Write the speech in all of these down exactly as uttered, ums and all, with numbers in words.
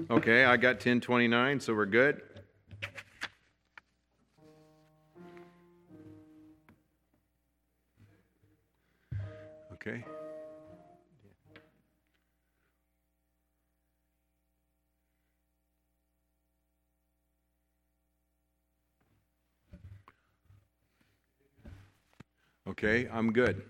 Okay, I got ten twenty-nine, so we're good. Okay. Okay, I'm good.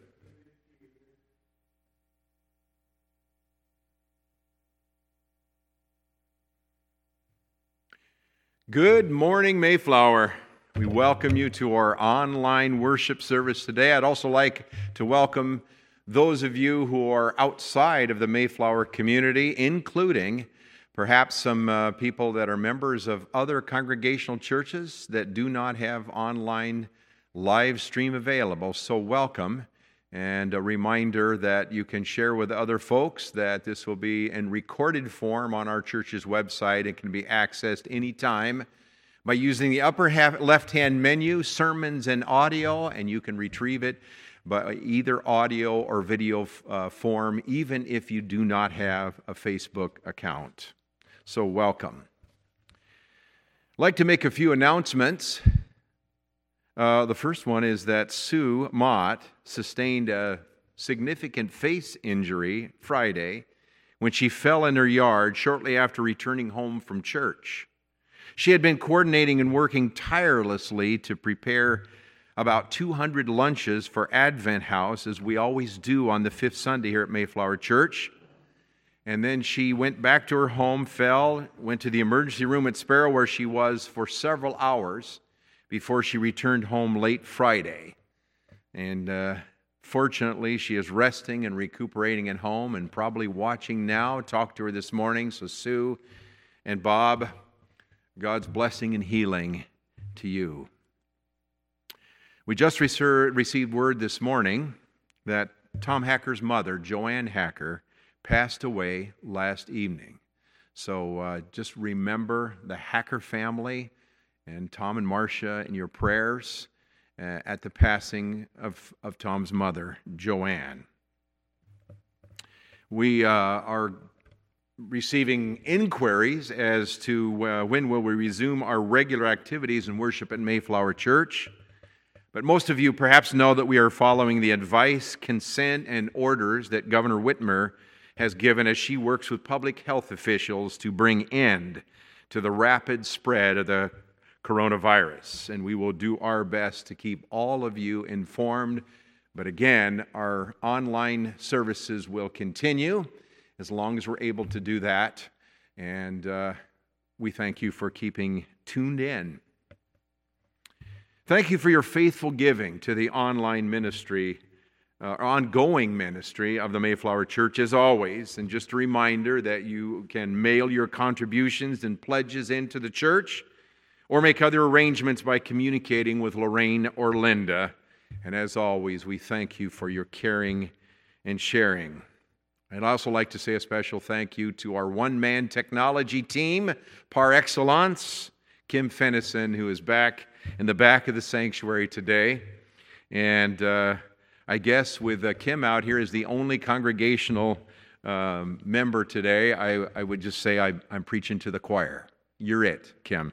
Good morning, Mayflower. We welcome you to our online worship service today. I'd also like to welcome those of you who are outside of the Mayflower community, including perhaps some uh, people that are members of other congregational churches that do not have online live stream available. So welcome, and a reminder that you can share with other folks that this will be in recorded form on our church's website. It can be accessed anytime by using the upper half, left-hand menu, Sermons and Audio, and you can retrieve it by either audio or video uh, form, even if you do not have a Facebook account. So welcome. I'd like to make a few announcements. Uh, the first one is that Sue Mott sustained a significant face injury Friday when she fell in her yard shortly after returning home from church. She had been coordinating and working tirelessly to prepare about two hundred lunches for Advent House, as we always do on the fifth Sunday here at Mayflower Church. And then she went back to her home, fell, went to the emergency room at Sparrow where she was for several hours before she returned home late Friday. And uh, fortunately, she is resting and recuperating at home and probably watching now. Talked to her this morning. So Sue and Bob, God's blessing and healing to you. We just received word this morning that Tom Hacker's mother, Joanne Hacker, passed away last evening. So uh, just remember the Hacker family and Tom and Marcia in your prayers uh, at the passing of, of Tom's mother, Joanne. We uh, are receiving inquiries as to uh, when will we resume our regular activities in worship at Mayflower Church. But most of you perhaps know that we are following the advice, consent, and orders that Governor Whitmer has given as she works with public health officials to bring end to the rapid spread of the coronavirus. And we will do our best to keep all of you informed. But again, our online services will continue as long as we're able to do that. And uh, we thank you for keeping tuned in. Thank you for your faithful giving to the online ministry, uh, ongoing ministry of the Mayflower Church as always. And just a reminder that you can mail your contributions and pledges into the church or make other arrangements by communicating with Lorraine or Linda. And as always, we thank you for your caring and sharing. I'd also like to say a special thank you to our one-man technology team, par excellence, Kim Fennison, who is back in the back of the sanctuary today. And uh, I guess with uh, Kim out here as the only congregational um, member today, I, I would just say I, I'm preaching to the choir. You're it, Kim.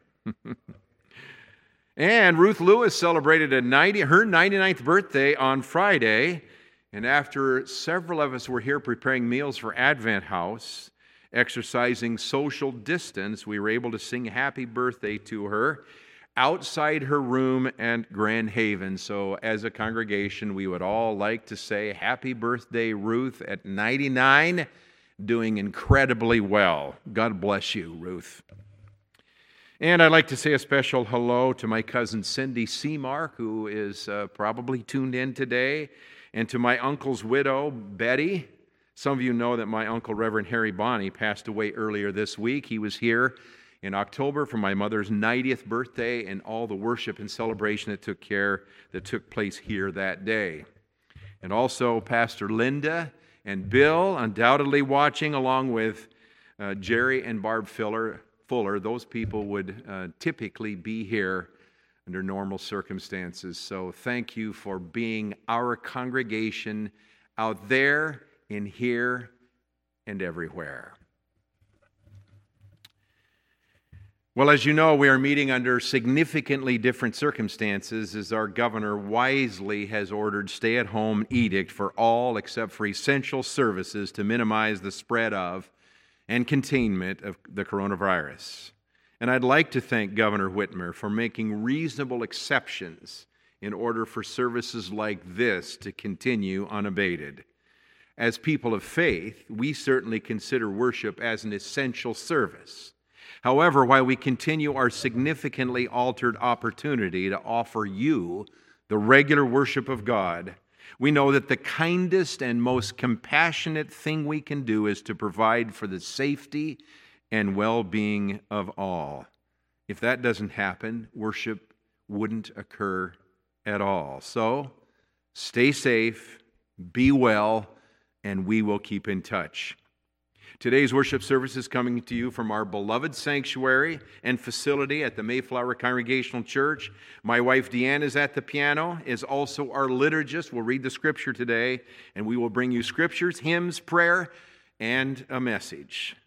And Ruth Lewis celebrated a ninety, her ninety-ninth birthday on Friday. And after several of us were here preparing meals for Advent House, exercising social distance, we were able to sing happy birthday to her outside her room at Grand Haven. So as a congregation, we would all like to say happy birthday, Ruth, at ninety-nine, doing incredibly well. God bless you, Ruth. And I'd like to say a special hello to my cousin Cindy Seamark, who is uh, probably tuned in today, and to my uncle's widow, Betty. Some of you know that my uncle, Reverend Harry Bonney, passed away earlier this week. He was here in October for my mother's ninetieth birthday and all the worship and celebration that took care that took place here that day. And also Pastor Linda and Bill, undoubtedly watching, along with uh, Jerry and Barb Fuller. Fuller, those people would uh, typically be here under normal circumstances. So thank you for being our congregation out there, in here, and everywhere. Well, as you know, we are meeting under significantly different circumstances as our governor wisely has ordered stay-at-home edict for all except for essential services to minimize the spread of and containment of the coronavirus. And I'd like to thank Governor Whitmer for making reasonable exceptions in order for services like this to continue unabated. As people of faith, we certainly consider worship as an essential service. However, while we continue our significantly altered opportunity to offer you the regular worship of God, we know that the kindest and most compassionate thing we can do is to provide for the safety and well-being of all. If that doesn't happen, worship wouldn't occur at all. So, stay safe, be well, and we will keep in touch. Today's worship service is coming to you from our beloved sanctuary and facility at the Mayflower Congregational Church. My wife Deanne is at the piano, is also our liturgist. We'll read the scripture today, and we will bring you scriptures, hymns, prayer, and a message.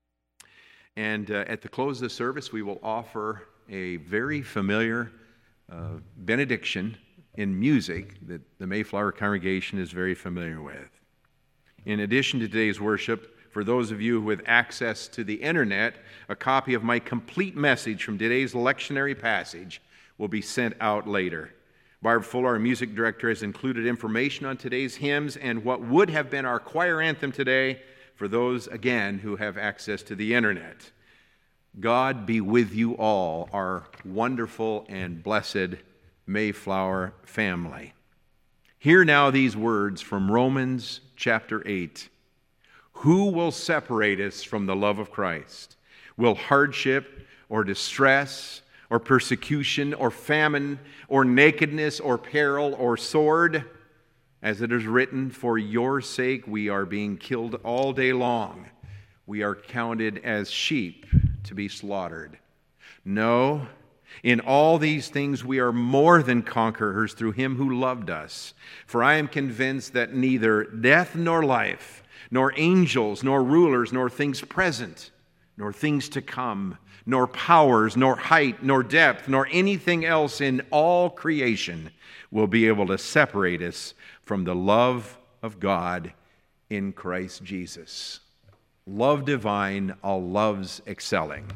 And uh, at the close of the service, we will offer a very familiar uh, benediction in music that the Mayflower congregation is very familiar with. In addition to today's worship, for those of you with access to the internet, a copy of my complete message from today's lectionary passage will be sent out later. Barb Fuller, our music director, has included information on today's hymns and what would have been our choir anthem today for those, again, who have access to the internet. God be with you all, our wonderful and blessed Mayflower family. Hear now these words from Romans chapter eight. Who will separate us from the love of Christ? Will hardship or distress or persecution or famine or nakedness or peril or sword? As it is written, for your sake we are being killed all day long. We are counted as sheep to be slaughtered. No, in all these things we are more than conquerors through him who loved us. For I am convinced that neither death nor life, nor angels, nor rulers, nor things present, nor things to come, nor powers, nor height, nor depth, nor anything else in all creation will be able to separate us from the love of God in Christ Jesus. Love divine, all loves excelling.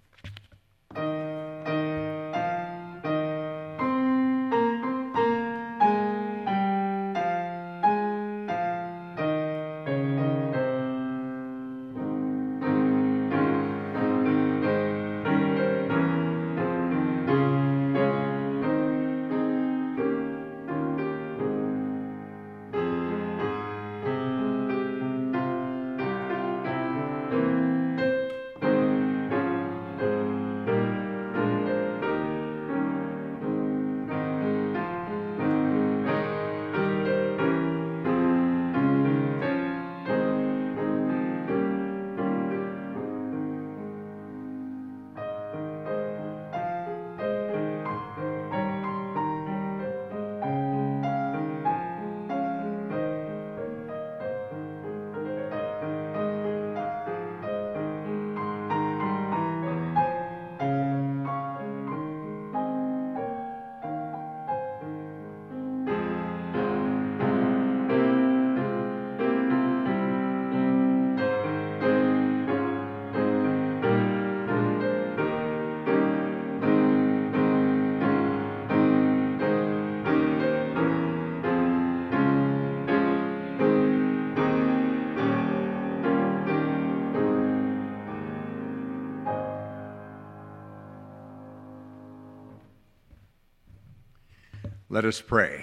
Let us pray.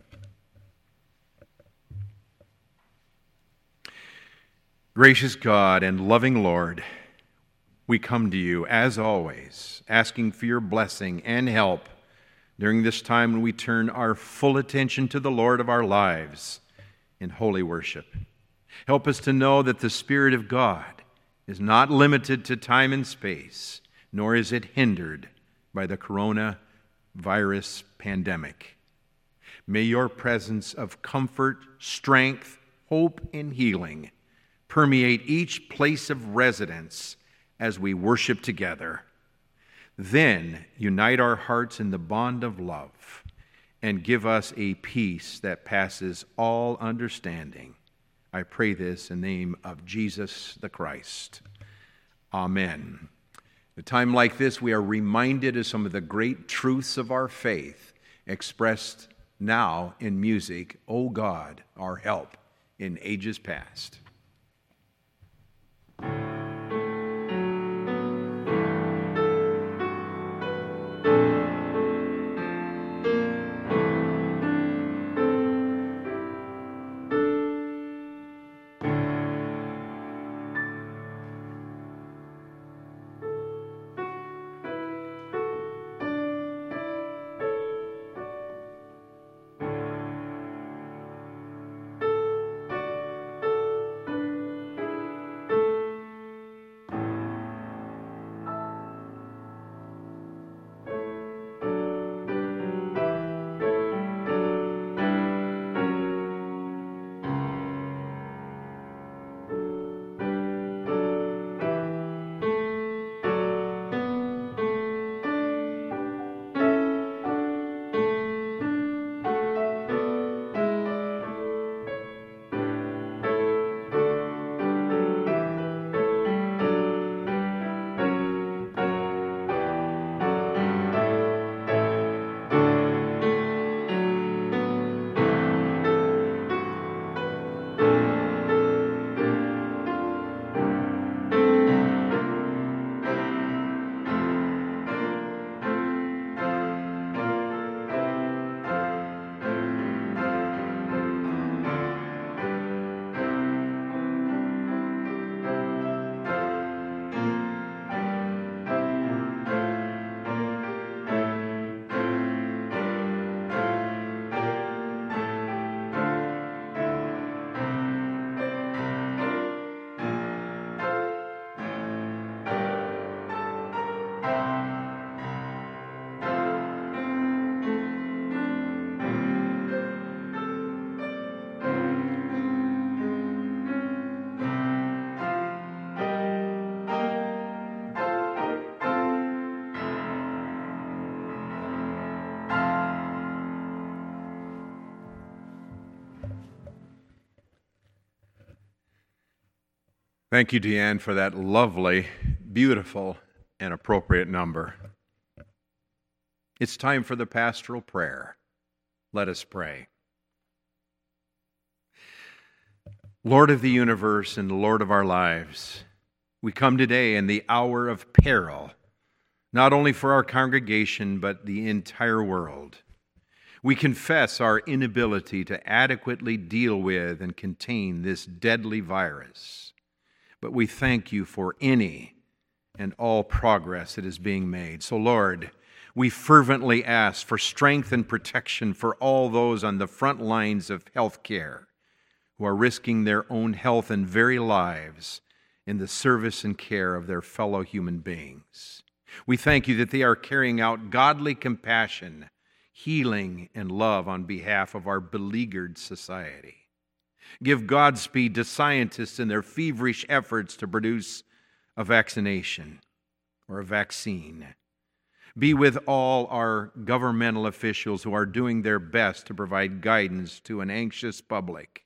Gracious God and loving Lord, we come to you, as always, asking for your blessing and help during this time when we turn our full attention to the Lord of our lives in holy worship. Help us to know that the Spirit of God is not limited to time and space, nor is it hindered by the coronavirus pandemic. May your presence of comfort, strength, hope, and healing permeate each place of residence as we worship together. Then unite our hearts in the bond of love and give us a peace that passes all understanding. I pray this in the name of Jesus the Christ. Amen. At a time like this, we are reminded of some of the great truths of our faith expressed now in music. O God, our help in ages past. Thank you, Deanne, for that lovely, beautiful, and appropriate number. It's time for the pastoral prayer. Let us pray. Lord of the universe and Lord of our lives, we come today in the hour of peril, not only for our congregation, but the entire world. We confess our inability to adequately deal with and contain this deadly virus. But we thank you for any and all progress that is being made. So, Lord, we fervently ask for strength and protection for all those on the front lines of health care who are risking their own health and very lives in the service and care of their fellow human beings. We thank you that they are carrying out godly compassion, healing, and love on behalf of our beleaguered society. Give Godspeed to scientists in their feverish efforts to produce a vaccination or a vaccine. Be with all our governmental officials who are doing their best to provide guidance to an anxious public.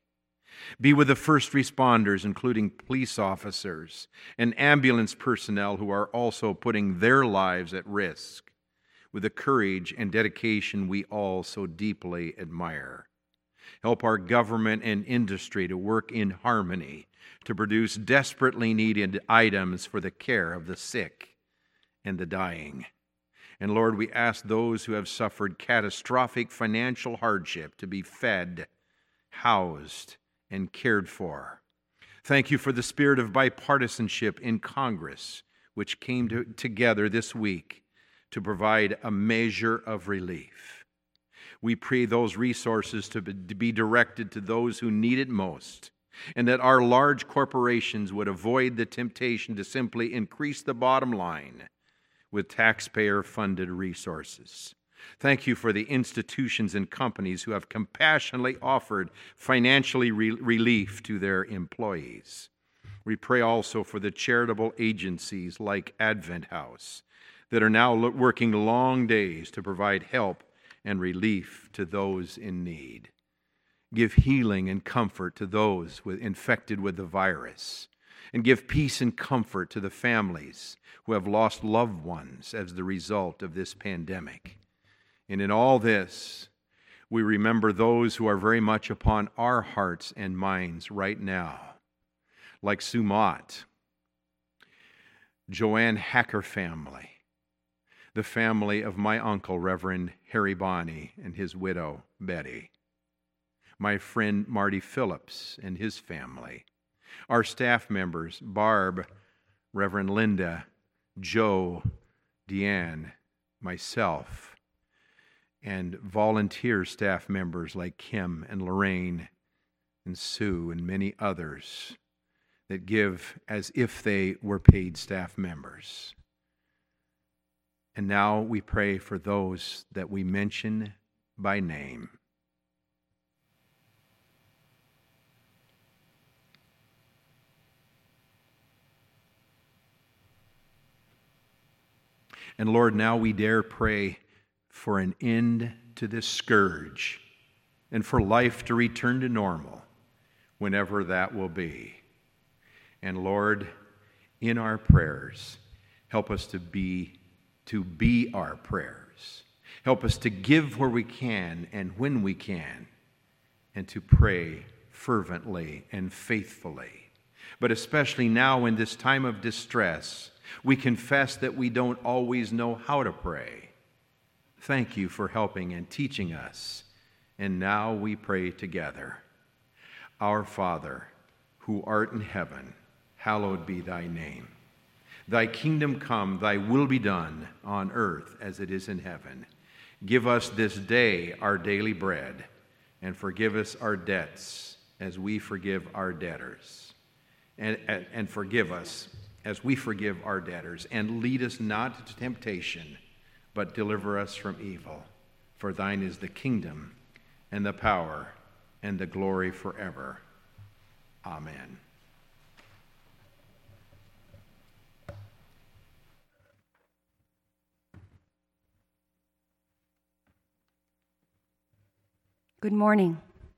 Be with the first responders, including police officers and ambulance personnel who are also putting their lives at risk with the courage and dedication we all so deeply admire. Help our government and industry to work in harmony to produce desperately needed items for the care of the sick and the dying. And Lord, we ask those who have suffered catastrophic financial hardship to be fed, housed, and cared for. Thank you for the spirit of bipartisanship in Congress, which came to, together this week to provide a measure of relief. We pray those resources to be, to be directed to those who need it most, and that our large corporations would avoid the temptation to simply increase the bottom line with taxpayer-funded resources. Thank you for the institutions and companies who have compassionately offered financially re- relief to their employees. We pray also for the charitable agencies like Advent House that are now lo- working long days to provide help and relief to those in need. Give healing and comfort to those with, infected with the virus, and give peace and comfort to the families who have lost loved ones as the result of this pandemic. And in all this, we remember those who are very much upon our hearts and minds right now, like Sumat, Joanne Hacker family, the family of my uncle, Reverend Harry Bonney, and his widow, Betty, my friend Marty Phillips and his family, our staff members, Barb, Reverend Linda, Joe, Deanne, myself, and volunteer staff members like Kim and Lorraine and Sue and many others that give as if they were paid staff members. And now we pray for those that we mention by name. And Lord, now we dare pray for an end to this scourge and for life to return to normal whenever that will be. And Lord, in our prayers, help us to be to be our prayers. Help us to give where we can and when we can, and to pray fervently and faithfully. But especially now in this time of distress, we confess that we don't always know how to pray. Thank you for helping and teaching us. And now we pray together. Our Father, who art in heaven, hallowed be thy name. Thy kingdom come, thy will be done on earth as it is in heaven. Give us this day our daily bread, and forgive us our debts as we forgive our debtors. And, and, and forgive us as we forgive our debtors. And lead us not into temptation, but deliver us from evil. For thine is the kingdom, and the power, and the glory forever. Amen. Good morning.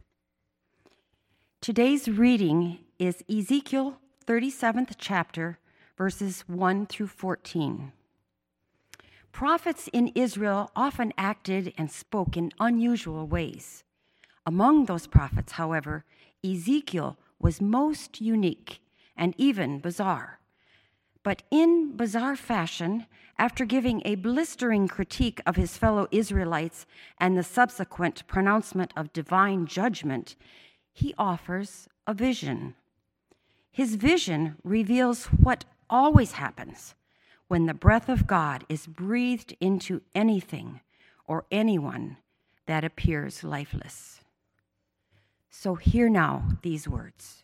Today's reading is Ezekiel thirty-seventh chapter, verses one through fourteen. Prophets in Israel often acted and spoke in unusual ways. Among those prophets, however, Ezekiel was most unique and even bizarre. But in bizarre fashion, after giving a blistering critique of his fellow Israelites and the subsequent pronouncement of divine judgment, he offers a vision. His vision reveals what always happens when the breath of God is breathed into anything or anyone that appears lifeless. So hear now these words.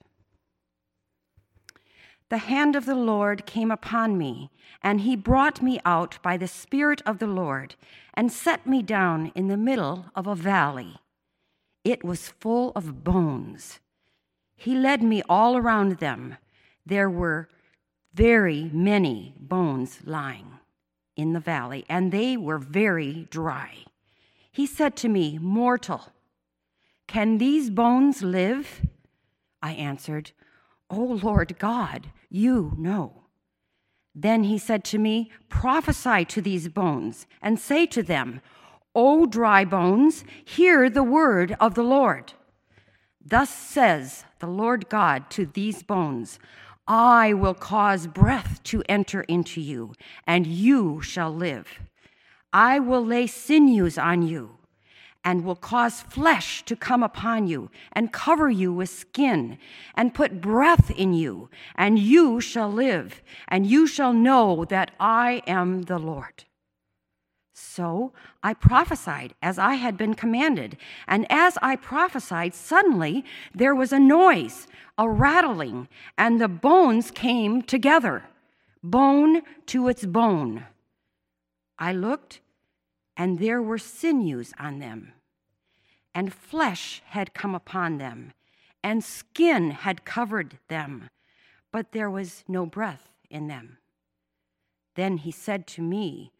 The hand of the Lord came upon me, and he brought me out by the Spirit of the Lord and set me down in the middle of a valley. It was full of bones. He led me all around them. There were very many bones lying in the valley, and they were very dry. He said to me, "Mortal, can these bones live?" I answered, "O Lord God, you know." Then he said to me, "Prophesy to these bones and say to them, O dry bones, hear the word of the Lord. Thus says the Lord God to these bones, I will cause breath to enter into you, and you shall live. I will lay sinews on you, and will cause flesh to come upon you, and cover you with skin, and put breath in you, and you shall live, and you shall know that I am the Lord." So I prophesied as I had been commanded, and as I prophesied, suddenly there was a noise, a rattling, and the bones came together, bone to its bone. I looked, and there were sinews on them, and flesh had come upon them, and skin had covered them, but there was no breath in them. Then he said to me,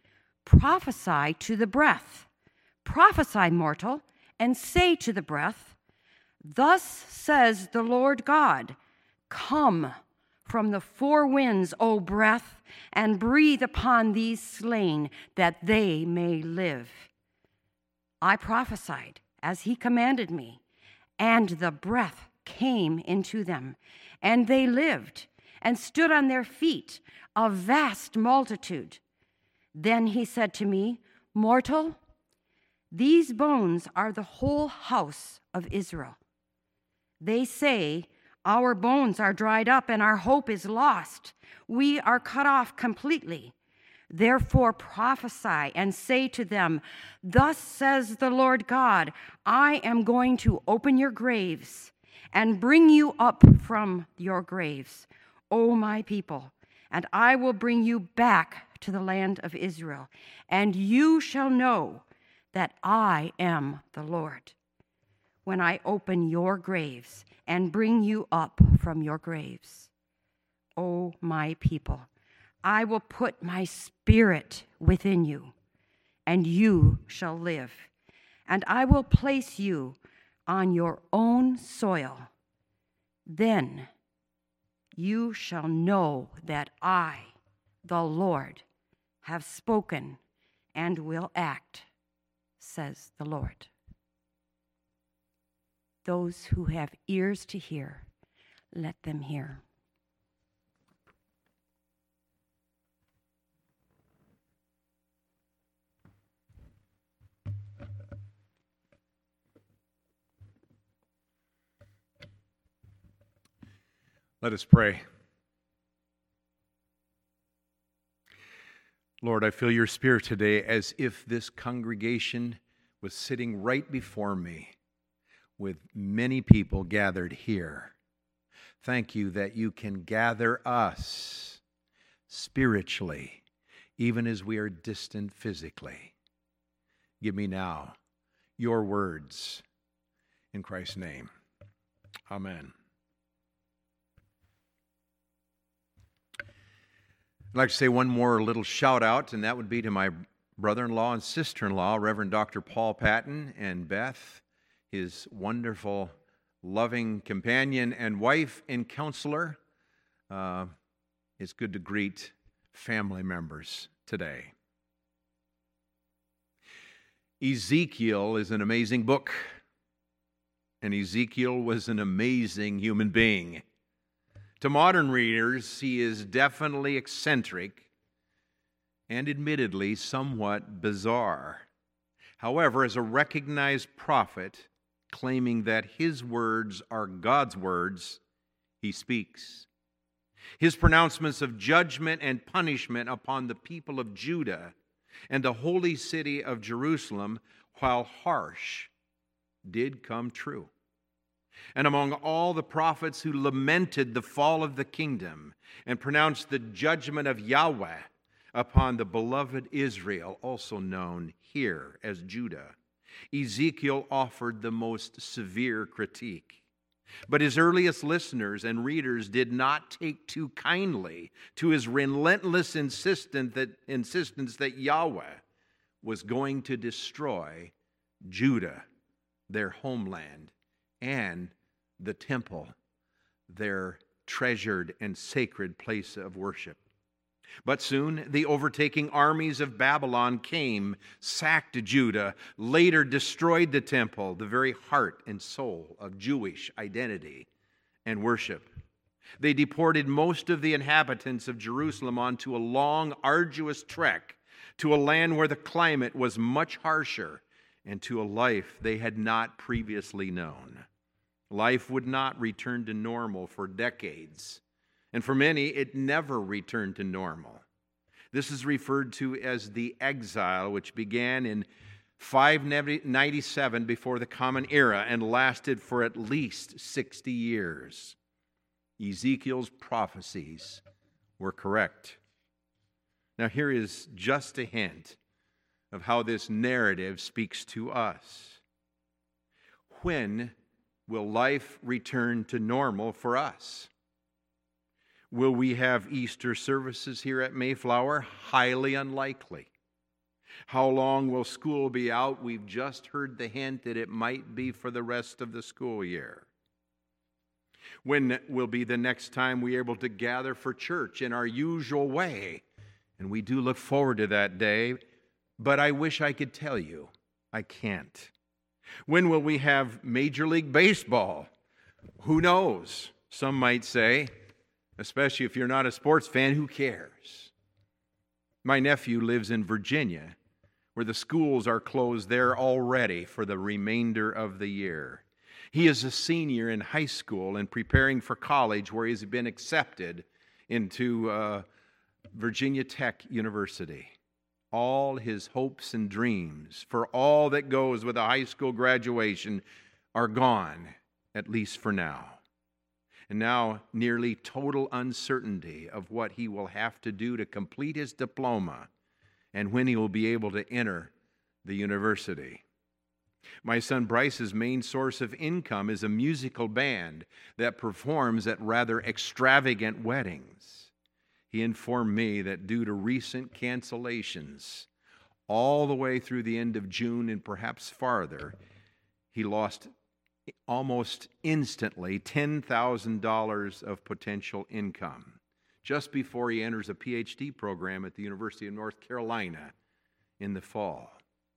prophesy to the breath. Prophesy, mortal, and say to the breath, thus says the Lord God, come from the four winds, O breath, and breathe upon these slain, that they may live. I prophesied as he commanded me, and the breath came into them, and they lived, and stood on their feet, a vast multitude. Then he said to me, mortal, these bones are the whole house of Israel. They say, our bones are dried up and our hope is lost. We are cut off completely. Therefore prophesy and say to them, thus says the Lord God, I am going to open your graves and bring you up from your graves, O my people, and I will bring you back to the land of Israel, and you shall know that I am the Lord, when I open your graves and bring you up from your graves. O my people, I will put my spirit within you, and you shall live, and I will place you on your own soil. Then you shall know that I, the Lord, have spoken and will act, says the Lord. Those who have ears to hear, let them hear. Let us pray. Lord, I feel your spirit today as if this congregation was sitting right before me with many people gathered here. Thank you that you can gather us spiritually, even as we are distant physically. Give me now your words in Christ's name. Amen. I'd like to say one more little shout out, and that would be to my brother-in-law and sister-in-law, Reverend Doctor Paul Patton and Beth, his wonderful, loving companion and wife and counselor. Uh, it's good to greet family members today. Ezekiel is an amazing book, and Ezekiel was an amazing human being. To modern readers, he is definitely eccentric and admittedly somewhat bizarre. However, as a recognized prophet, claiming that his words are God's words, he speaks. His pronouncements of judgment and punishment upon the people of Judah and the holy city of Jerusalem, while harsh, did come true. And among all the prophets who lamented the fall of the kingdom and pronounced the judgment of Yahweh upon the beloved Israel, also known here as Judah, Ezekiel offered the most severe critique. But his earliest listeners and readers did not take too kindly to his relentless insistence that, insistence that Yahweh was going to destroy Judah, their homeland, and the temple, their treasured and sacred place of worship. But soon the overtaking armies of Babylon came, sacked Judah, later destroyed the temple, the very heart and soul of Jewish identity and worship. They deported most of the inhabitants of Jerusalem onto a long, arduous trek to a land where the climate was much harsher and to a life they had not previously known. Life would not return to normal for decades, and for many, it never returned to normal. This is referred to as the exile, which began in five ninety-seven before the Common Era and lasted for at least sixty years. Ezekiel's prophecies were correct. Now, here is just a hint of how this narrative speaks to us. When will life return to normal for us? Will we have Easter services here at Mayflower? Highly unlikely. How long will school be out? We've just heard the hint that it might be for the rest of the school year. When will be the next time we're able to gather for church in our usual way? And we do look forward to that day, but I wish I could tell you. I can't. When will we have Major League Baseball? Who knows? Some might say, especially if you're not a sports fan, who cares? My nephew lives in Virginia, where the schools are closed there already for the remainder of the year. He is a senior in high school and preparing for college, where he's been accepted into uh, Virginia Tech University. All his hopes and dreams for all that goes with a high school graduation are gone, at least for now. And now nearly total uncertainty of what he will have to do to complete his diploma and when he will be able to enter the university. My son Bryce's main source of income is a musical band that performs at rather extravagant weddings. He informed me that due to recent cancellations, all the way through the end of June and perhaps farther, he lost almost instantly ten thousand dollars of potential income just before he enters a P H D program at the University of North Carolina in the fall.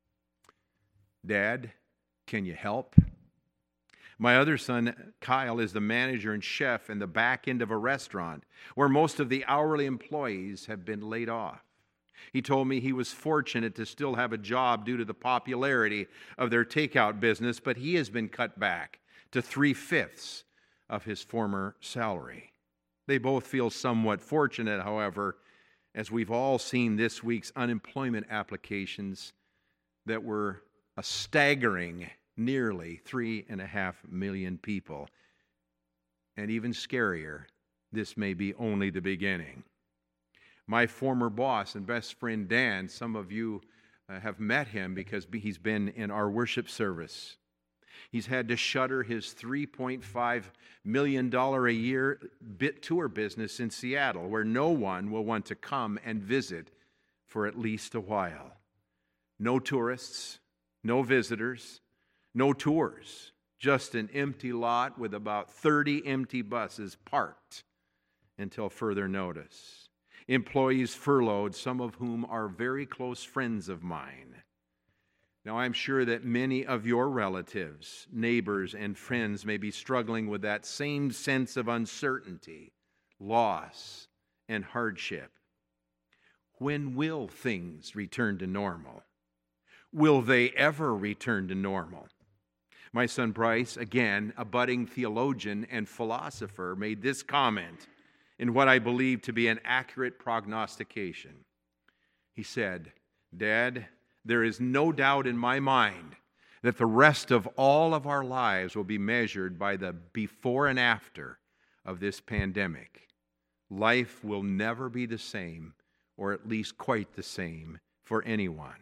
Dad, can you help? My other son, Kyle, is the manager and chef in the back end of a restaurant where most of the hourly employees have been laid off. He told me he was fortunate to still have a job due to the popularity of their takeout business, but he has been cut back to three-fifths of his former salary. They both feel somewhat fortunate, however, as we've all seen this week's unemployment applications that were a staggering nearly three and a half million people. And even scarier, this may be only the beginning. My former boss and best friend Dan, some of you uh, have met him because he's been in our worship service. He's had to shutter his three point five million dollars a year bit tour business in Seattle, where no one will want to come and visit for at least a while. No tourists, no visitors, no tours, just an empty lot with about thirty empty buses parked until further notice. Employees furloughed, some of whom are very close friends of mine. Now, I'm sure that many of your relatives, neighbors, and friends may be struggling with that same sense of uncertainty, loss, and hardship. When will things return to normal? Will they ever return to normal? My son Bryce, again, a budding theologian and philosopher, made this comment in what I believe to be an accurate prognostication. He said, "Dad, there is no doubt in my mind that the rest of all of our lives will be measured by the before and after of this pandemic. Life will never be the same, or at least quite the same, for anyone."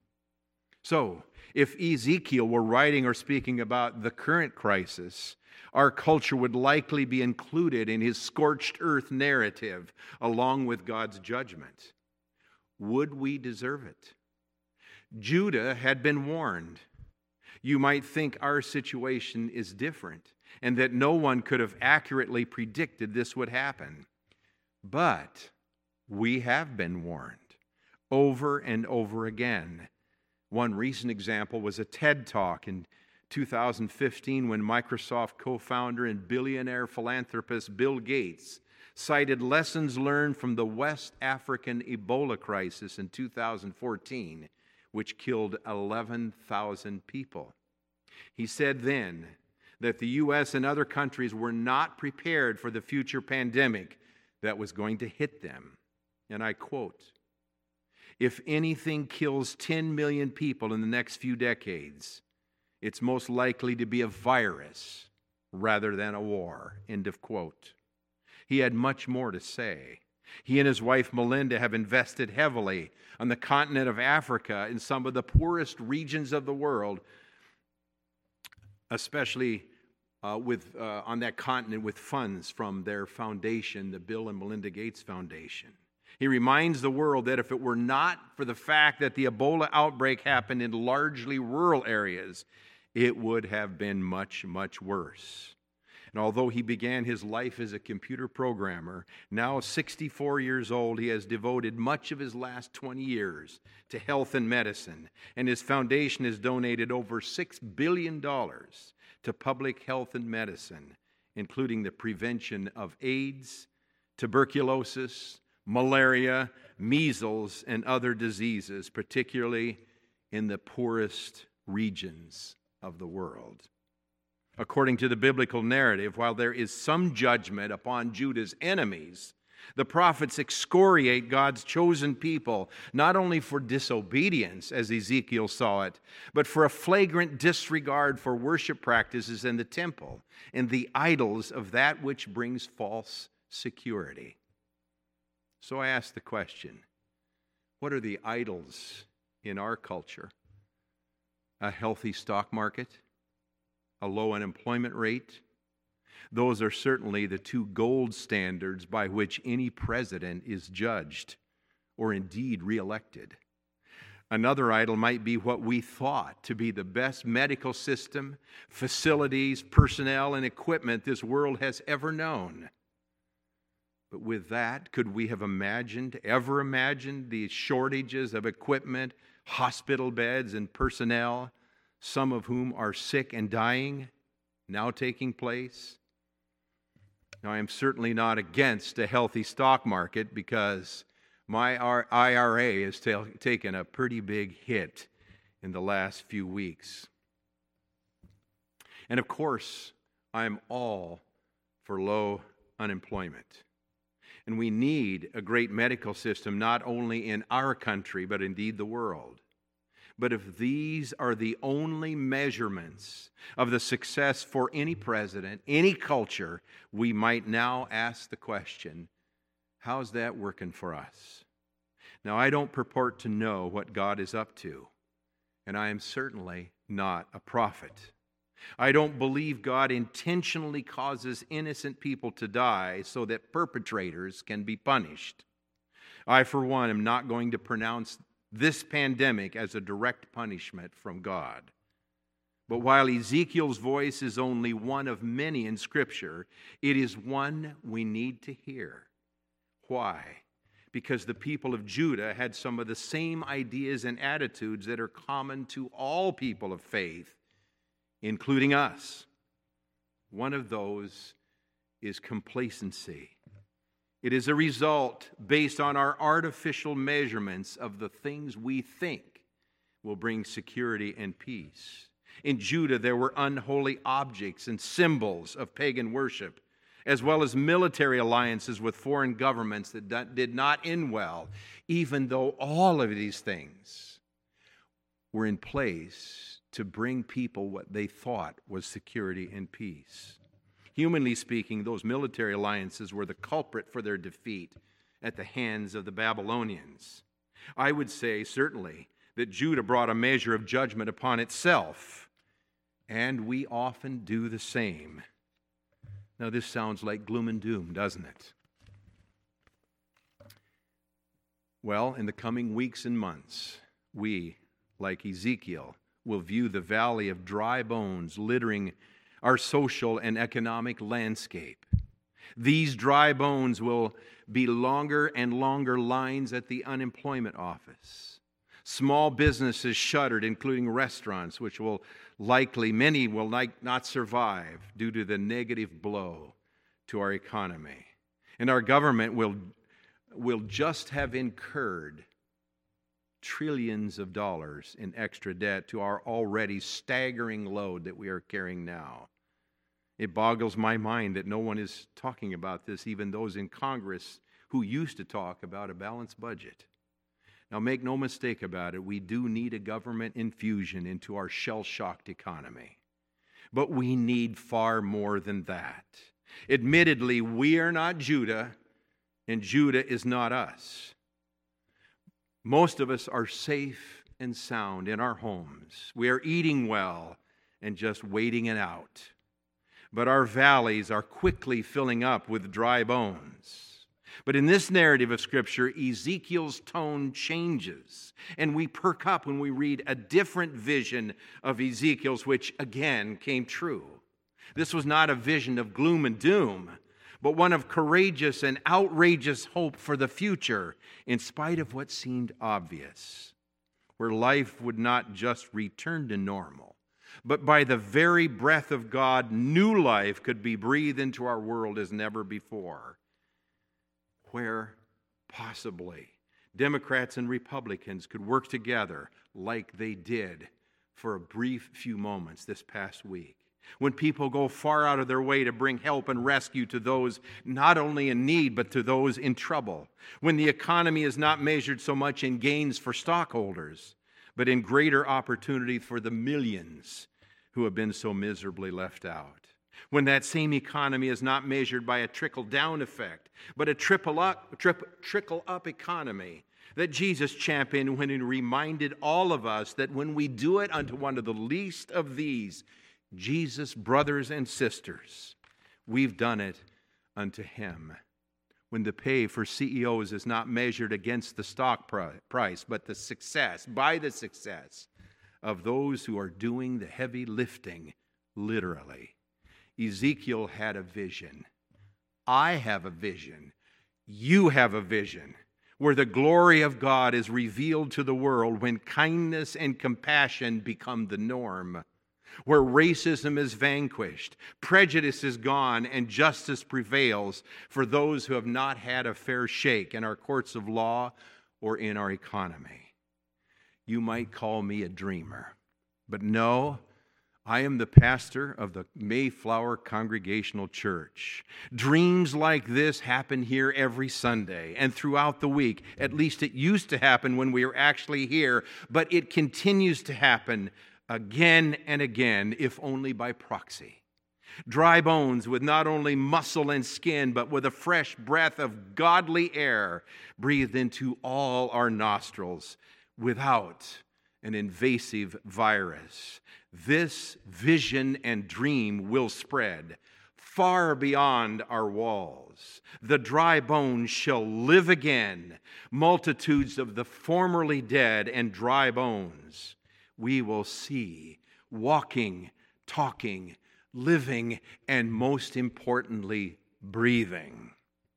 So, if Ezekiel were writing or speaking about the current crisis, our culture would likely be included in his scorched earth narrative along with God's judgment. Would we deserve it? Judah had been warned. You might think our situation is different and that no one could have accurately predicted this would happen. But we have been warned over and over again. One recent example was a TED Talk in two thousand fifteen when Microsoft co-founder and billionaire philanthropist Bill Gates cited lessons learned from the West African Ebola crisis in two thousand fourteen, which killed eleven thousand people. He said then that the U S and other countries were not prepared for the future pandemic that was going to hit them. And I quote, "If anything kills ten million people in the next few decades, it's most likely to be a virus rather than a war." End of quote. He had much more to say. He and his wife Melinda have invested heavily on the continent of Africa in some of the poorest regions of the world, especially uh, with uh, on that continent with funds from their foundation, the Bill and Melinda Gates Foundation. He reminds the world that if it were not for the fact that the Ebola outbreak happened in largely rural areas, it would have been much, much worse. And although he began his life as a computer programmer, now sixty-four years old, he has devoted much of his last twenty years to health and medicine, and his foundation has donated over six billion dollars to public health and medicine, including the prevention of AIDS, tuberculosis, malaria, measles, and other diseases, particularly in the poorest regions of the world. According to the biblical narrative, while there is some judgment upon Judah's enemies, the prophets excoriate God's chosen people, not only for disobedience, as Ezekiel saw it, but for a flagrant disregard for worship practices in the temple and the idols of that which brings false security. So I ask the question, what are the idols in our culture? A healthy stock market? A low unemployment rate? Those are certainly the two gold standards by which any president is judged, or indeed reelected. Another idol might be what we thought to be the best medical system, facilities, personnel, and equipment this world has ever known. But with that, could we have imagined, ever imagined, the shortages of equipment, hospital beds, and personnel, some of whom are sick and dying, now taking place? Now, I am certainly not against a healthy stock market because my I R A has ta- taken a pretty big hit in the last few weeks. And of course, I'm all for low unemployment. And we need a great medical system, not only in our country, but indeed the world. But if these are the only measurements of the success for any president, any culture, we might now ask the question, how's that working for us? Now, I don't purport to know what God is up to, and I am certainly not a prophet. I don't believe God intentionally causes innocent people to die so that perpetrators can be punished. I, for one, am not going to pronounce this pandemic as a direct punishment from God. But while Ezekiel's voice is only one of many in Scripture, it is one we need to hear. Why? Because the people of Judah had some of the same ideas and attitudes that are common to all people of faith, including us. One of those is complacency. It is a result based on our artificial measurements of the things we think will bring security and peace. In Judah, there were unholy objects and symbols of pagan worship, as well as military alliances with foreign governments that did not end well, even though all of these things were in place to bring people what they thought was security and peace. Humanly speaking, those military alliances were the culprit for their defeat at the hands of the Babylonians. I would say, certainly, that Judah brought a measure of judgment upon itself, and we often do the same. Now, this sounds like gloom and doom, doesn't it? Well, in the coming weeks and months, we, like Ezekiel, will view the valley of dry bones littering our social and economic landscape. These dry bones will be longer and longer lines at the unemployment office. Small businesses shuttered, including restaurants, which will likely, many will like not survive due to the negative blow to our economy. And our government will, will just have incurred trillions of dollars in extra debt to our already staggering load that we are carrying now. It boggles my mind that no one is talking about this, even those in Congress who used to talk about a balanced budget. Now, make no mistake about it, we do need a government infusion into our shell-shocked economy. But we need far more than that. Admittedly, we are not Judah, and Judah is not us. Most of us are safe and sound in our homes. We are eating well and just waiting it out. But our valleys are quickly filling up with dry bones. But in this narrative of Scripture, Ezekiel's tone changes, and we perk up when we read a different vision of Ezekiel's, which again came true. This was not a vision of gloom and doom, but one of courageous and outrageous hope for the future, in spite of what seemed obvious, where life would not just return to normal, but by the very breath of God, new life could be breathed into our world as never before, where possibly Democrats and Republicans could work together like they did for a brief few moments this past week. When people go far out of their way to bring help and rescue to those not only in need, but to those in trouble. When the economy is not measured so much in gains for stockholders, but in greater opportunity for the millions who have been so miserably left out. When that same economy is not measured by a trickle-down effect, but a trickle-up, trickle-up economy that Jesus championed when he reminded all of us that when we do it unto one of the least of these, Jesus' brothers and sisters, we've done it unto him. When the pay for C E Os is not measured against the stock price, but the success, by the success of those who are doing the heavy lifting, literally. Ezekiel had a vision. I have a vision. You have a vision where the glory of God is revealed to the world when kindness and compassion become the norm, where racism is vanquished, prejudice is gone, and justice prevails for those who have not had a fair shake in our courts of law or in our economy. You might call me a dreamer, but no, I am the pastor of the Mayflower Congregational Church. Dreams like this happen here every Sunday and throughout the week. At least it used to happen when we were actually here, but it continues to happen again and again, if only by proxy. Dry bones with not only muscle and skin, but with a fresh breath of godly air breathed into all our nostrils without an invasive virus. This vision and dream will spread far beyond our walls. The dry bones shall live again. Multitudes of the formerly dead and dry bones we will see walking, talking, living, and most importantly, breathing.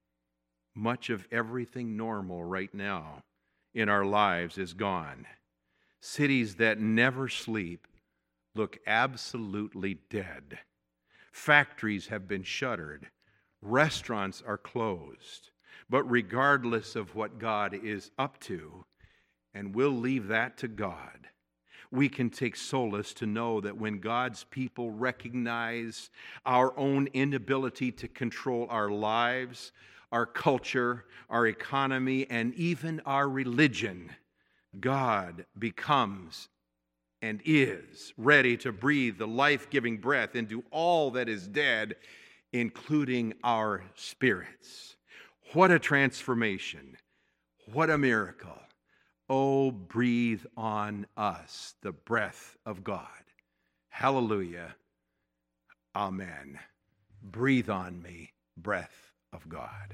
Much of everything normal right now in our lives is gone. Cities that never sleep look absolutely dead. Factories have been shuttered. Restaurants are closed. But regardless of what God is up to, and we'll leave that to God, we can take solace to know that when God's people recognize our own inability to control our lives, our culture, our economy, and even our religion, God becomes and is ready to breathe the life-giving breath into all that is dead, including our spirits. What a transformation. What a miracle. Oh, breathe on us the breath of God. Hallelujah. Amen. Breathe on me, breath of God.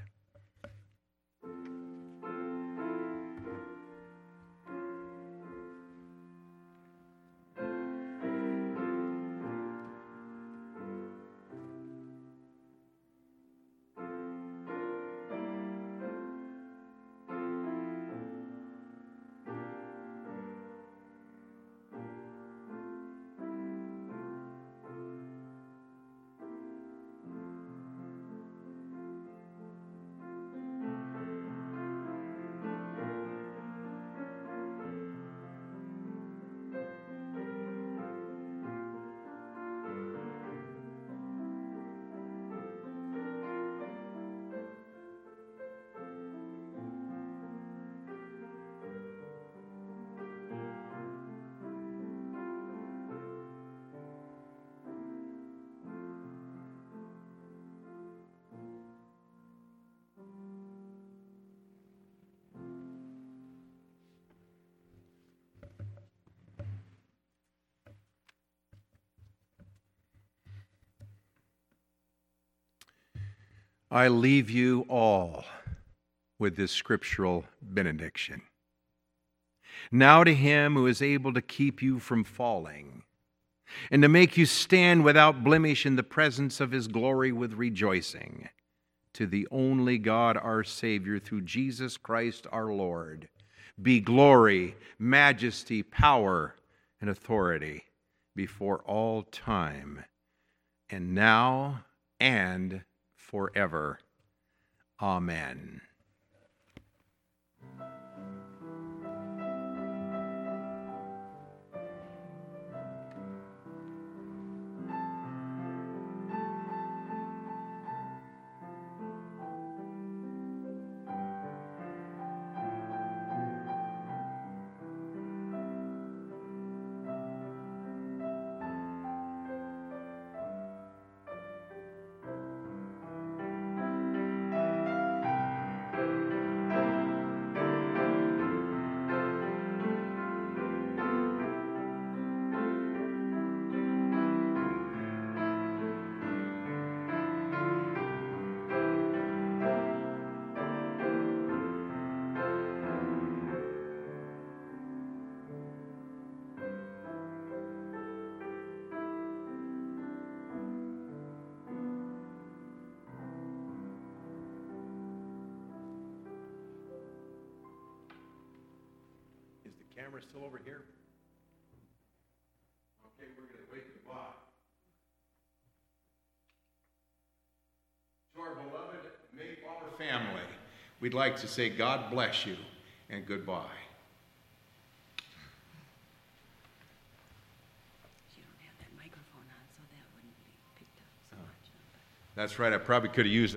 I leave you all with this scriptural benediction. Now to him who is able to keep you from falling and to make you stand without blemish in the presence of his glory with rejoicing, to the only God our Savior through Jesus Christ our Lord, be glory, majesty, power, and authority before all time, and now and forever. Amen. Camera still over here? Okay, we're going to wait goodbye. To our beloved Mayflower family, we'd like to say God bless you and goodbye. You don't have that microphone on, so that wouldn't be picked up so much. That's right, I probably could have used